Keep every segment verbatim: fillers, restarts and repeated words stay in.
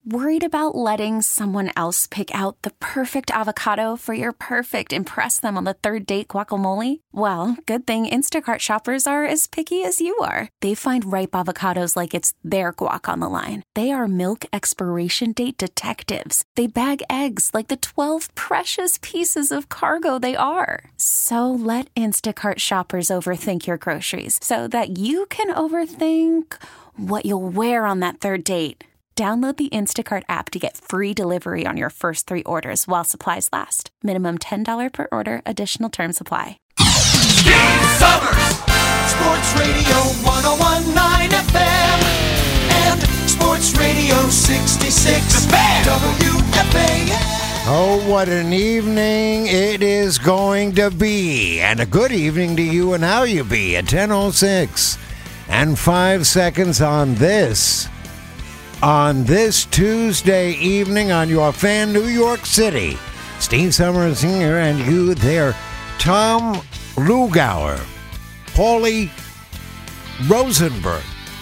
Worried about letting someone else pick out the perfect avocado for your perfect impress them on the third date guacamole? Well, good thing Instacart shoppers are as picky as you are. They find ripe avocados like it's their guac on the line. They are milk expiration date detectives. They bag eggs like the twelve precious pieces of cargo they are. So let Instacart shoppers overthink your groceries so that you can overthink what you'll wear on that third date. Download the Instacart app to get free delivery on your first three orders while supplies last. Minimum ten dollars per order. Additional terms apply. Steve Summers, Sports Radio one oh one point nine F M and Sports Radio sixty-six W F A N. Oh, what an evening it is going to be. And a good evening to you and how you be at ten oh six and five seconds on this. On this Tuesday evening on your fan, New York City. Steve Summers here and you there. Tom Lugauer. Paulie Rosenberg.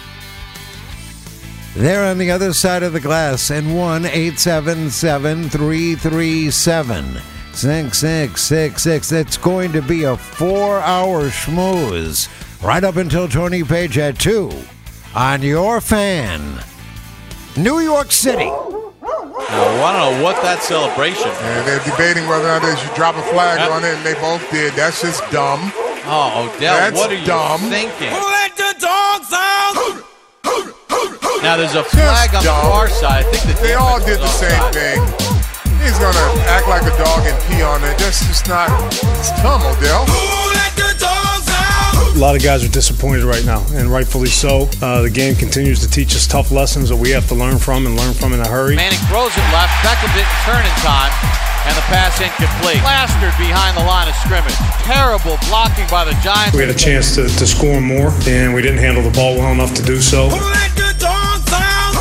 There on the other side of the glass. And one eight seven seven, three three seven, six six six six. It's going to be a four-hour schmooze right up until Tony Page at two on your fan. New York City. Now, I don't know what that celebration is. And they're debating whether or not they should drop a flag That- on it, and they both did. That's just dumb. Oh, Odell, That's what are you dumb. thinking? Who let the dogs out? Now, there's a flag on dumb. the far side. I think the They all defense did the was same offside. thing. He's going to act like a dog and pee on it. That's just not, it's dumb, Odell. Who let the dogs out? A lot of guys are disappointed right now, and rightfully so. Uh, the game continues to teach us tough lessons that we have to learn from and learn from in a hurry. Manning throws it left. Beckham didn't turn in time, and the pass incomplete. Plastered behind the line of scrimmage. Terrible blocking by the Giants. We had a chance to, to score more, and we didn't handle the ball well enough to do so. Who let the dogs out?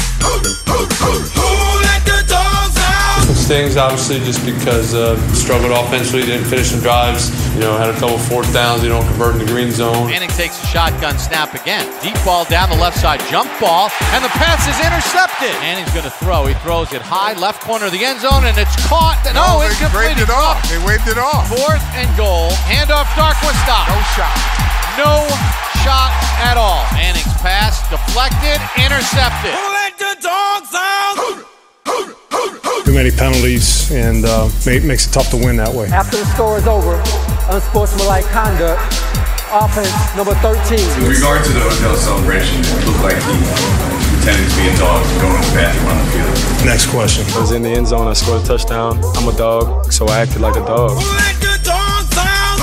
Who let the dogs out? Stings, obviously, just because uh, struggled offensively, didn't finish some drives. You know, had a couple fourth downs, you don't convert in the green zone. Manning takes a shotgun snap again. Deep ball down the left side, jump ball, and the pass is intercepted. Manning's going to throw. He throws it high, left corner of the end zone, and it's caught. No, they incomplete. waved it off. They waved it off. Fourth and goal. Handoff, Darkwa stop. No shot. No shot at all. Manning's pass deflected, intercepted. Who let the dogs out? Too many penalties, and uh, make, makes it tough to win that way. After the score is over, unsportsmanlike conduct, offense number thirteen. In regard to the Odell celebration, it looked like he pretended to be a dog going to the bathroom on the field. Next question. I was in the end zone, I scored a touchdown. I'm a dog, so I acted like a dog. Who let the dogs out?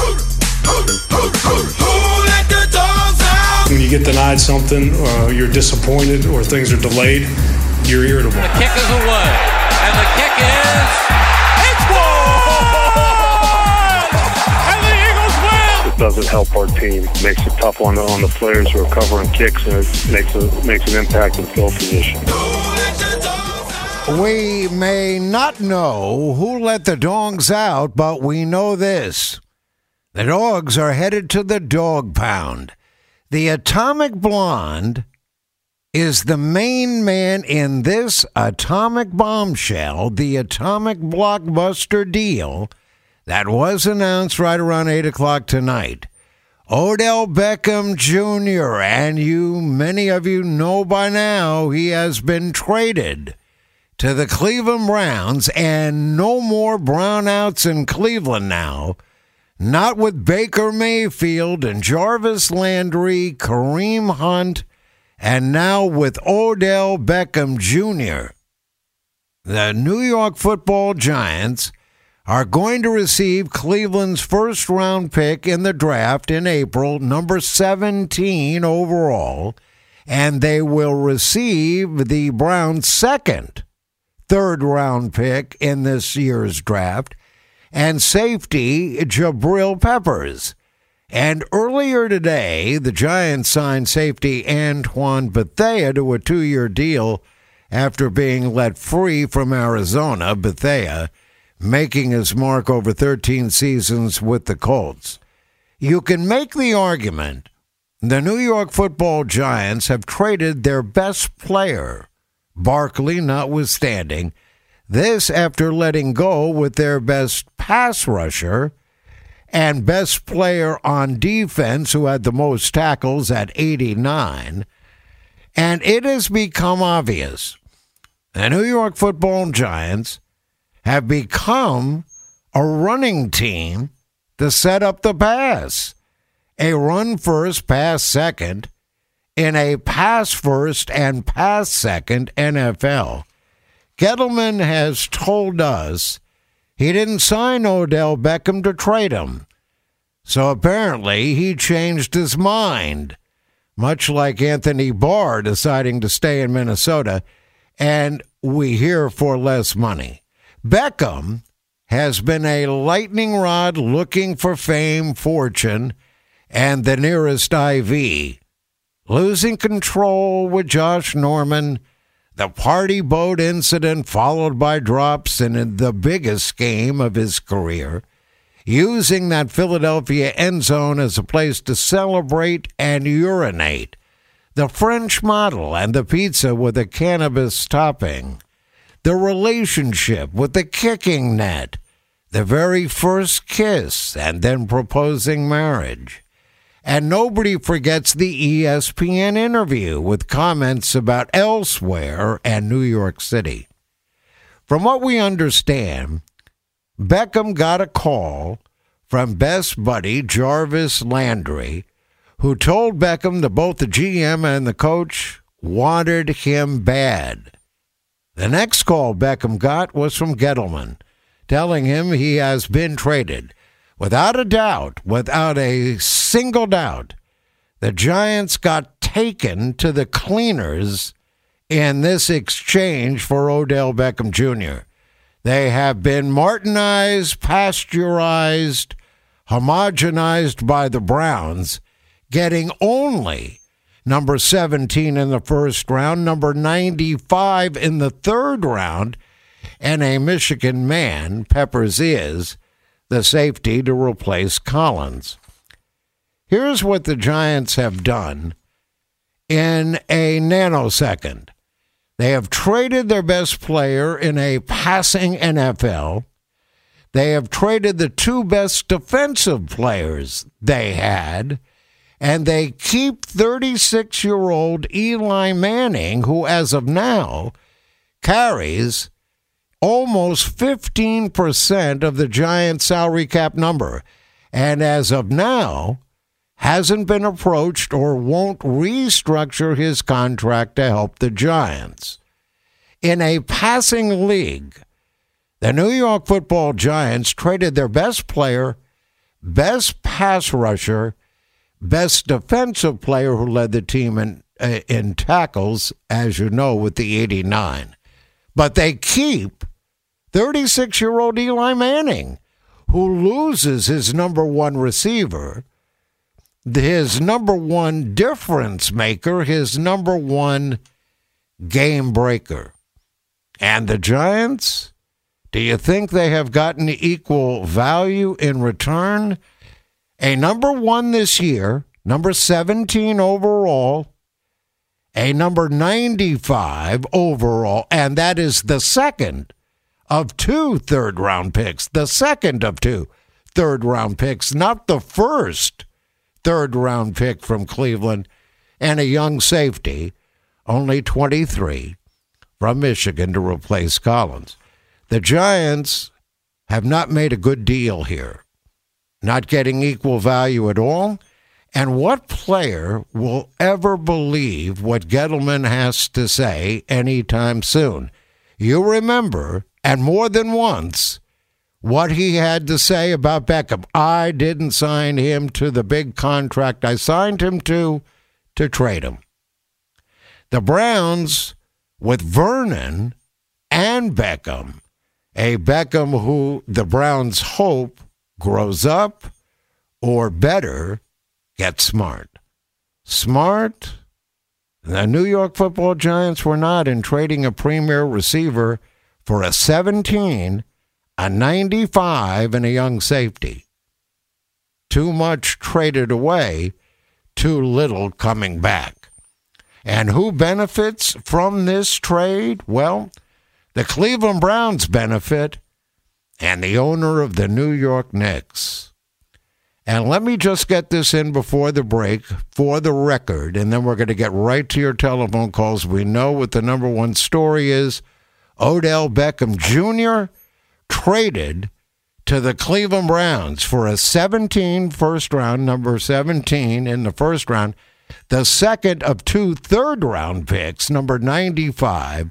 Who let the dogs out? When you get denied something, uh, you're disappointed, or things are delayed, you're irritable. The kick is away, and the kick is it's good, and the Eagles win. It doesn't help our team. Makes it tough on the, on the players who are covering kicks, and it makes a, makes an impact in field position. We may not know who let the dogs out, but we know this. The dogs are headed to the dog pound. The Atomic Blonde is the main man in this atomic bombshell, the atomic blockbuster deal that was announced right around eight o'clock tonight. Odell Beckham Junior, and you, many of you know by now, he has been traded to the Cleveland Browns, and no more brownouts in Cleveland now. Not with Baker Mayfield and Jarvis Landry, Kareem Hunt, and now with Odell Beckham Junior The New York Football Giants are going to receive Cleveland's first-round pick in the draft in April, number seventeen overall, and they will receive the Browns' second third-round pick in this year's draft, and safety Jabril Peppers. And earlier today, the Giants signed safety Antoine Bethea to a two-year deal after being let free from Arizona. Bethea making his mark over thirteen seasons with the Colts. You can make the argument the New York Football Giants have traded their best player Barkley notwithstanding. This after letting go with their best pass rusher and best player on defense, who had the most tackles at eighty-nine. And it has become obvious the New York Football Giants have become a running team to set up the pass. A run first, pass second in a pass first and pass second N F L. Gettleman has told us he didn't sign Odell Beckham to trade him. So apparently he changed his mind, much like Anthony Barr deciding to stay in Minnesota, and we hear for less money. Beckham has been a lightning rod looking for fame, fortune, and the nearest I V. Losing control with Josh Norman, the party boat incident followed by drops in the biggest game of his career, using that Philadelphia end zone as a place to celebrate and urinate, the French model and the pizza with a cannabis topping, the relationship with the kicking net, the very first kiss and then proposing marriage. And nobody forgets the E S P N interview with comments about elsewhere and New York City. From what we understand, Beckham got a call from best buddy Jarvis Landry, who told Beckham that both the G M and the coach wanted him bad. The next call Beckham got was from Gettleman, telling him he has been traded. Without a doubt, without a single doubt, the Giants got taken to the cleaners in this exchange for Odell Beckham Junior They have been Martinized, pasteurized, homogenized by the Browns, getting only number seventeen in the first round, number ninety-five in the third round, and a Michigan man, Peppers is, the safety to replace Collins. Here's what the Giants have done in a nanosecond. They have traded their best player in a passing N F L. They have traded the two best defensive players they had, and they keep thirty-six-year-old Eli Manning, who as of now carries almost fifteen percent of the Giants' salary cap number, and as of now hasn't been approached or won't restructure his contract to help the Giants. In a passing league, the New York Football Giants traded their best player, best pass rusher, best defensive player who led the team in, uh, in tackles, as you know, with the eighty-nine. But they keep thirty-six-year-old Eli Manning, who loses his number one receiver, his number one difference maker, his number one game breaker. And the Giants, do you think they have gotten equal value in return? A number one this year, number seventeen overall, a number ninety-five overall, and that is the second of two third-round picks, the second of two third-round picks, not the first third-round pick from Cleveland, and a young safety, only twenty-three, from Michigan to replace Collins. The Giants have not made a good deal here, not getting equal value at all. And what player will ever believe what Gettleman has to say anytime soon? You remember, and more than once, what he had to say about Beckham. I didn't sign him to the big contract I signed him to, to trade him. The Browns, with Vernon and Beckham, a Beckham who the Browns hope grows up, or better, gets smart. Smart? The New York Football Giants were not in trading a premier receiver for a seventeen, a ninety-five, and a young safety. Too much traded away, too little coming back. And who benefits from this trade? Well, the Cleveland Browns benefit, and the owner of the New York Knicks. And let me just get this in before the break for the record, and then we're going to get right to your telephone calls. We know what the number one story is. Odell Beckham Junior traded to the Cleveland Browns for a seventeen first round, number seventeen in the first round, the second of two third round picks, number ninety-five,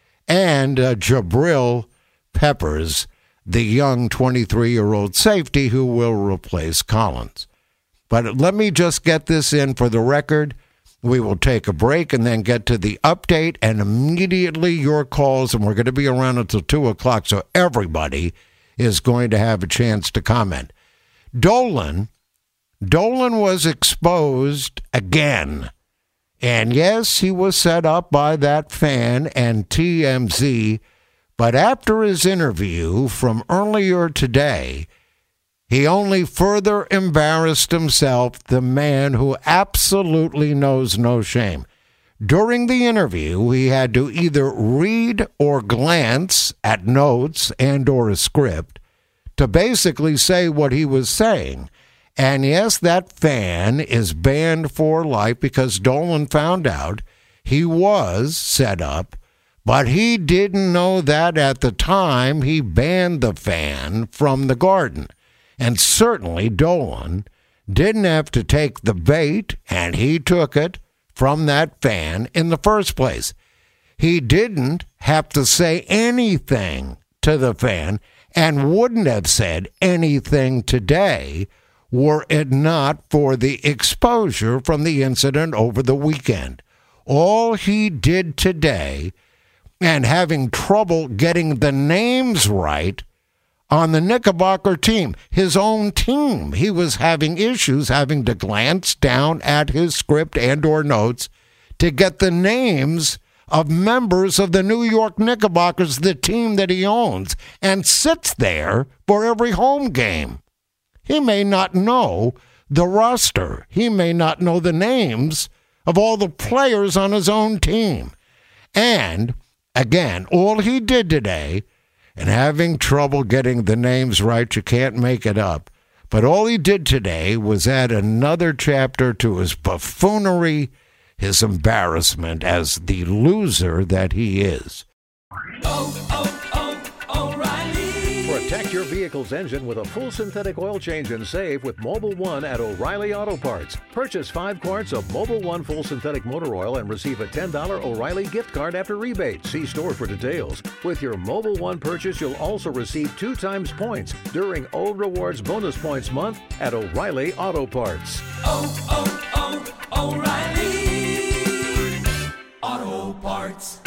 and uh, Jabril Peppers, the young twenty-three-year-old safety who will replace Collins. But let me just get this in for the record. We will take a break and then get to the update and immediately your calls, and we're going to be around until two o'clock, so everybody is going to have a chance to comment. Dolan, Dolan was exposed again. And yes, he was set up by that fan and T M Z, but after his interview from earlier today, he only further embarrassed himself, the man who absolutely knows no shame. During the interview, he had to either read or glance at notes and or a script to basically say what he was saying. And yes, that fan is banned for life because Dolan found out he was set up, but he didn't know that at the time he banned the fan from the Garden. And certainly Dolan didn't have to take the bait, and he took it from that fan in the first place. He didn't have to say anything to the fan and wouldn't have said anything today were it not for the exposure from the incident over the weekend. All he did today, and having trouble getting the names right on the Knickerbocker team, his own team, he was having issues having to glance down at his script and or notes to get the names of members of the New York Knickerbockers, the team that he owns, and sits there for every home game. He may not know the roster. He may not know the names of all the players on his own team. And, again, all he did today, and having trouble getting the names right, you can't make it up, but all he did today was add another chapter to his buffoonery, his embarrassment as the loser that he is. Oh, oh, oh, O'Reilly. Protect your vehicle's engine with a full synthetic oil change and save with Mobil one at O'Reilly Auto Parts. Purchase five quarts of Mobil one full synthetic motor oil and receive a ten dollars O'Reilly gift card after rebate. See store for details. With your Mobil one purchase, you'll also receive two times points during O Rewards Bonus Points Month at O'Reilly Auto Parts. Oh, oh, oh, O'Reilly Auto Parts.